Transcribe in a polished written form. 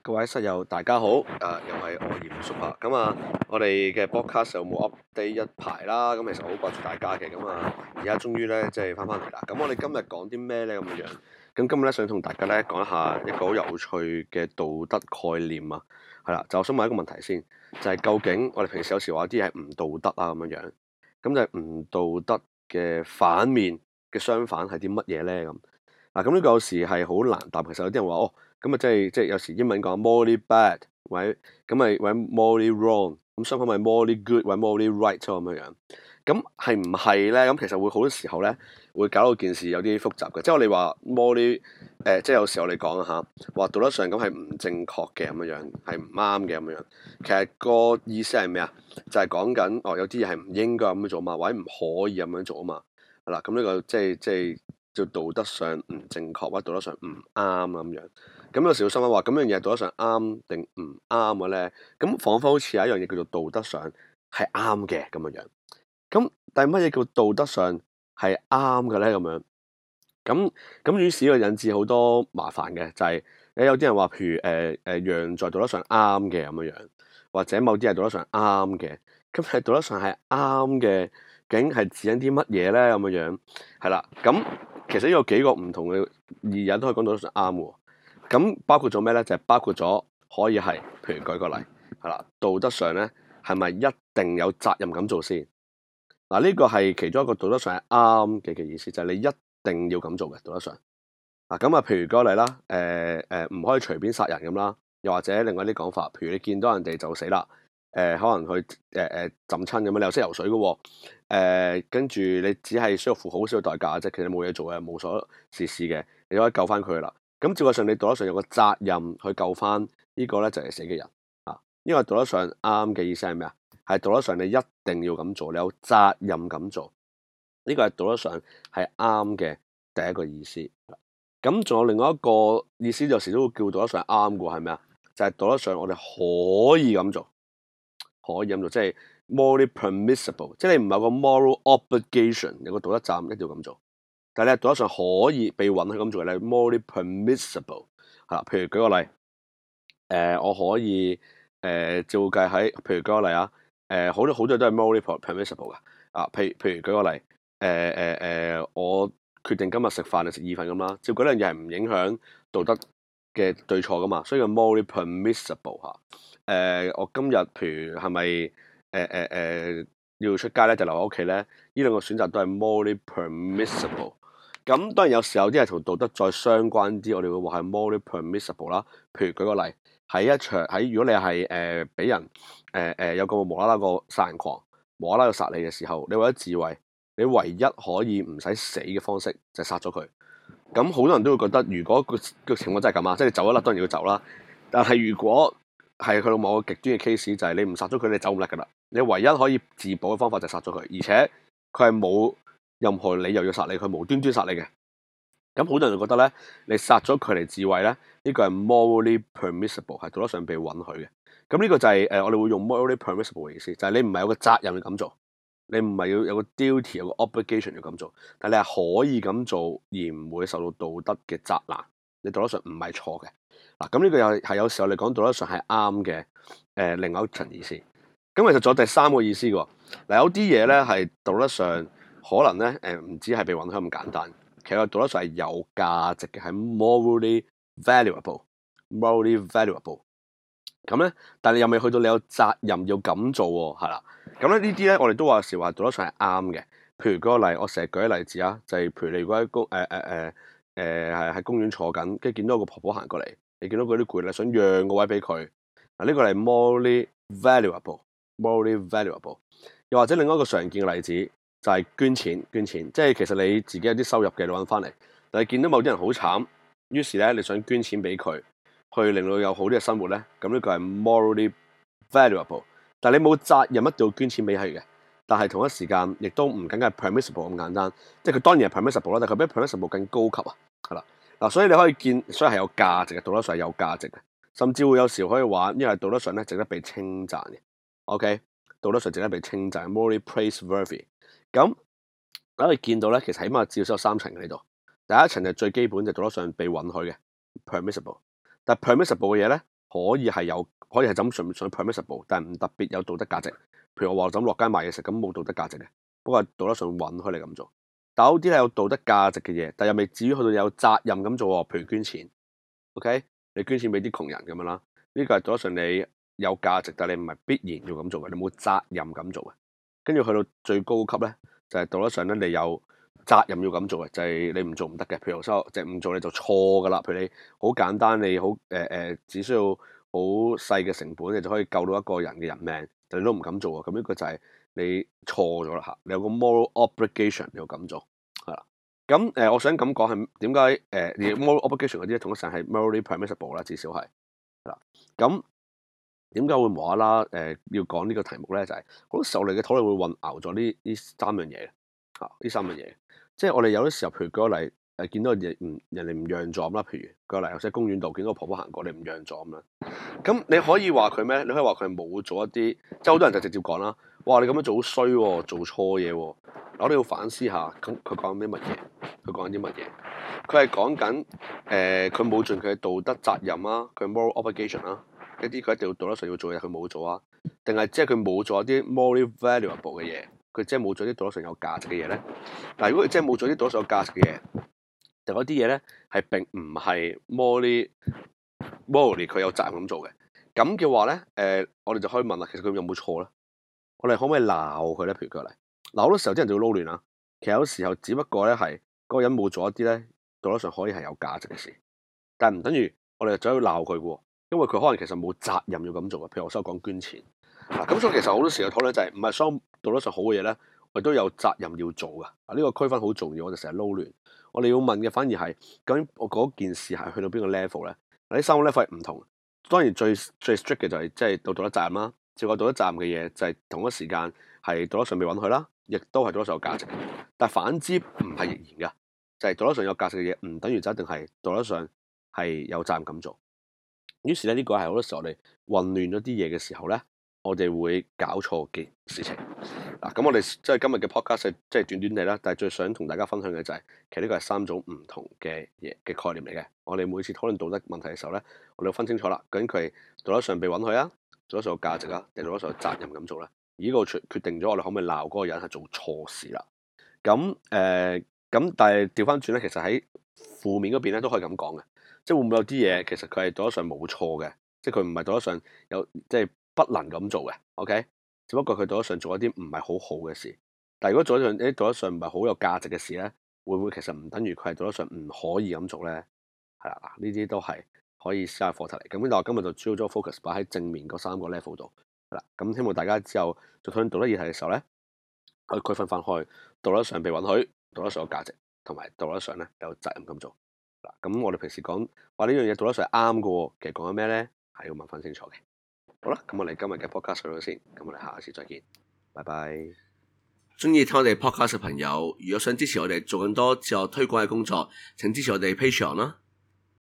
各位室友大家好，又係我嚴叔啊。咁啊，我哋嘅 podcast 有冇 update 一排啦？咁其實好掛住大家嘅，咁啊，而家終於咧即係翻返嚟啦。咁我哋今日講啲咩咧咁樣？咁今日咧想同大家咧講一下一個好有趣嘅道德概念啊。係啦，就我想問一個問題先，就係究竟我哋平時有時話啲嘢係唔道德啊咁樣，咁就係唔道德嘅反面嘅相反係啲乜嘢咧咁？嗱，咁呢個有時係好難答。其實有啲人話哦。咁啊，即係有時英文講 morally bad，或者 morally wrong，咁相反咪 morally good 或者 morally right 咁樣樣。咁係唔係咧？咁其實會好多時候咧，會搞到件事有啲複雜嘅。即係我哋話 morally，即係有時候我哋講下話道德上咁係唔正確嘅咁樣樣，係唔啱嘅咁樣樣。其實個意思係咩啊？就係講緊有啲嘢係唔應該咁樣做嘛，或者唔可以咁樣做啊嘛。係啦，咁呢個即係就道德上唔正確或者道德上唔啱咁樣。咁有時會心諗話，咁樣嘢道德上啱定唔啱嘅咧？咁彷彿好似有一樣嘢叫做道德上係啱嘅咁樣樣。咁但係乜嘢叫道德上係啱嘅咧？咁樣咁於是呢個引致好多麻煩嘅，就係有啲人話，譬如羊在道德上啱嘅咁樣樣，或者某啲係道德上啱嘅。咁係道德上係啱嘅，究竟係指緊啲乜嘢咧？咁樣樣係啦。咁其實呢有幾個唔同嘅意義都可以講道德上啱喎。咁包括咗咩咧？就係包括咗可以係，譬如舉個例，係啦，道德上咧係咪一定有責任咁做先？嗱，呢個係其中一個道德上係啱嘅意思，就係你一定要咁做嘅道德上。嗱，咁啊，譬如舉個例啦，唔可以隨便殺人咁啦，又或者另外啲講法，譬如你見到人哋就死啦，可能去浸親咁樣，你又識游水嘅喎，跟住你只係需要付好少嘅代價啫，其實冇嘢做嘅，無所事事嘅，你可以救翻佢啦。咁照計上，你道德上有個責任去救翻呢個咧，就係死嘅人啊。因為道德上啱嘅意思係咩啊？係道德上你一定要咁做，你有責任咁做。呢個係道德上係啱嘅第一個意思。咁仲有另外一個意思，有時都會叫道德上啱嘅喎，係咩啊？就係道德上我哋可以咁做，可以咁做，即係 morally permissible，即係你唔係個 moral obligation，有個道德責任一定要咁做。但係你道德上可以被允許咁做嘅咧，morally permissible 係啦。譬如舉個例，我可以照計喺，譬如舉個例啊，好多嘢都係 morally permissible 嘅啊。譬如舉個例，我決定今日食飯定食意粉咁啦，照嗰樣嘢係唔影響道德嘅對錯噶嘛，所以叫 morally permissible 嚇。我今日譬如係咪要出街咧，就留喺屋企咧？呢兩個選擇都係 morally permissible。咁當然有時候啲係同道德再相關啲，我哋會話係 morally permissible 啦。譬如舉個例，如果你係俾人有個無啦啦個殺人狂無啦啦要殺你嘅時候，你為咗自衛，你唯一可以唔使死嘅方式就係殺咗佢。咁好多人都會覺得，如果個情況真係咁啊，即係你走一粒當然要走啦。但係如果係去到某個極端嘅 case，就係你唔殺咗佢，你走唔甩噶啦。你唯一可以自保嘅方法就係殺咗佢，而且佢係冇任何理由要殺你，佢無端端殺你嘅。咁好多人就覺得咧，你殺咗佢嚟自衛咧，呢個係 morally permissible，係道德上被允許嘅。咁呢個就係我哋會用 morally permissible 嘅意思，就係你唔係有個責任要咁做，你唔係要有個 duty 有個 obligation 要咁做，但你係可以咁做而唔會受到道德嘅責難，你道德上唔係錯嘅。嗱，咁呢個又係有時候你講道德上係啱嘅另外一層意思。咁其實仲有第三個意思嘅喎。嗱，有啲嘢咧係道德上可能咧唔止係被允許咁簡單，其實道德上係有價值嘅，係 morally valuable。morally valuable。咁咧，但係又未去到你有責任要咁做喎，係啦。咁咧呢啲咧，我哋都話時話道德上係啱嘅。譬如嗰個例，我成日舉啲例子啊，就係譬如你如果喺公園坐緊，跟住見到個婆婆行過嚟，你見到佢啲攰，你想讓個位俾佢，嗱呢個係 morally valuable。morally valuable。又或者另外一個常見嘅例子就係捐錢，即係其實你自己有啲收入嘅，你揾翻嚟，但係見到某啲人好慘，於是咧你想捐錢俾佢，去令到有好啲嘅生活咧，咁呢個係 morally valuable。但係你冇責任一定要捐錢俾佢嘅，但係同一時間亦都唔僅僅係 permissible 咁簡單，即係佢當然係 permissible 啦，但係佢比 permissible 更高級啊，係啦。嗱，所以你可以見，所以係有價值嘅，道德上係有價值嘅，甚至會有時可以話，因為道德上咧值得被稱讚嘅。OK， 道德上值得被稱讚 ，morally praiseworthy。咁你可以見到咧，其實起碼至少有三層嘅呢度。第一層就最基本，就道德上被允許嘅 permissible。但係 permissible 嘅嘢咧， 可以係咁純 permissible， 但係唔特別有道德價值。譬如我話就咁落街買嘢食，咁冇道德價值嘅，不過係道德上允許你咁做。但有啲係有道德價值嘅嘢，但又未至於去到有責任咁做喎。譬如捐錢 ，OK， 你捐錢俾啲窮人咁樣啦，呢個係道德上你有價值，但係你唔係必然要咁做嘅，你冇責任咁做嘅。跟住去到最高級咧，就係道德上咧你有責任要咁做嘅，就係你唔做唔得嘅。譬如即係唔做你就錯噶啦。譬如你好簡單，你好只需要好細嘅成本，你就可以救到一個人嘅人命，但你都唔敢做啊。咁呢個就係你錯咗啦嚇。你有個 moral obligation 你要咁做係啦。咁我想咁講係點解moral obligation 嗰啲同一時係 morally permissible 啦，至少係啦。咁點解會無啦啦要講呢個題目咧？就係好多時候我哋嘅討論會混淆咗呢三樣嘢嚇，呢三樣嘢。即係我哋有啲時候，譬如舉個例，見到人哋唔讓座咁啦，譬如舉個例，或者公園度見到個婆婆行過，你唔讓座咁啦。咁你可以話佢咩？你可以話佢冇做一啲，即係好多人就直接講啦。哇！你咁樣做好衰喎，做錯嘢喎。我哋要反思下，咁佢講緊啲乜嘢？佢講緊啲乜嘢？佢係講緊佢冇盡佢嘅道德責任啊，佢 moral obligation 啊，一啲佢一定要道德上要做嘅嘢，佢冇做啊，定係即係佢冇做一啲 morally valuable 嘅嘢？佢即係冇做啲道德上有價值嘅嘢咧。嗱，如果佢即係冇做啲道德上有價值嘅嘢，就嗰啲嘢咧係並唔係 morally 佢有責任咁做嘅。咁嘅話咧，我哋就可以問啦，其實佢有冇錯咧？我哋可唔可以鬧佢咧？譬如舉例，嗱，好多時候啲人就會撈亂啦。其實有時候只不過咧係嗰個人冇做一啲咧道德上可以係有價值嘅事，但係唔等於我哋就要鬧佢嘅喎，因為佢可能其實冇責任要咁做嘅。譬如我所講捐錢。咁所以其實好多時候討論就係唔係所有道德上好嘅嘢咧，我哋都有責任要做噶。呢個區分好重要，我哋成日撈亂。我哋要問嘅反而係究竟我嗰件事係去到邊個 level 咧？呢三個 level 係唔同。當然最 strict 嘅就係即係道德責任啦。照個道德責任嘅嘢就係同一時間係道德上被允許啦，亦都係道德上有價值。但係反之唔係亦然㗎，就係道德上有價值嘅嘢唔等於就一定係道德上係有責任咁做。於是咧呢個係好多時候我哋混亂咗啲嘢嘅時候咧，我哋會搞錯嘅事情。嗱，咁我哋即係今日嘅 podcast 即係短短地啦，但係最想同大家分享嘅就係，其實呢個係三種唔同嘅嘢嘅概念嚟嘅。我哋每次討論道德問題嘅時候咧，我哋要分清楚啦，究竟佢係道德上被允許啊，道德上有價值啊，定道德上有責任咁做咧？而呢個決定咗我哋可唔可以鬧嗰個人係做錯事啦。咁但係調翻轉咧，其實喺負面嗰邊咧都可以咁講嘅，即係會唔會有啲嘢其實佢係道德上冇錯嘅，即係佢唔係道德上有即係不能咁做嘅。OK。只不過佢道德上做一啲唔係好好嘅事，但係如果做一樣啲道德上唔係好有價值嘅事咧，會唔會其實唔等於佢係道德上唔可以咁做咧？係啦，嗱，呢啲都係可以思考課題嚟。咁但係我今日就主要咗 focus 擺喺正面嗰三個 level 度，係啦。咁希望大家之後做討論道德議題嘅時候咧，可以區分翻開道德上被允許、道德上有價值，同埋道德上咧有責任咁做。嗱，咁我哋平時講話呢樣嘢道德上係啱嘅喎，其實講緊咩咧？係要問翻清楚嘅。好啦，咁我哋今日嘅 podcast 到咗先，咁我哋下一次再見，拜拜。中意聽我哋 podcast 嘅朋友，如果想支持我哋做更多自我推廣嘅工作，請支持我哋 Patreon 啦。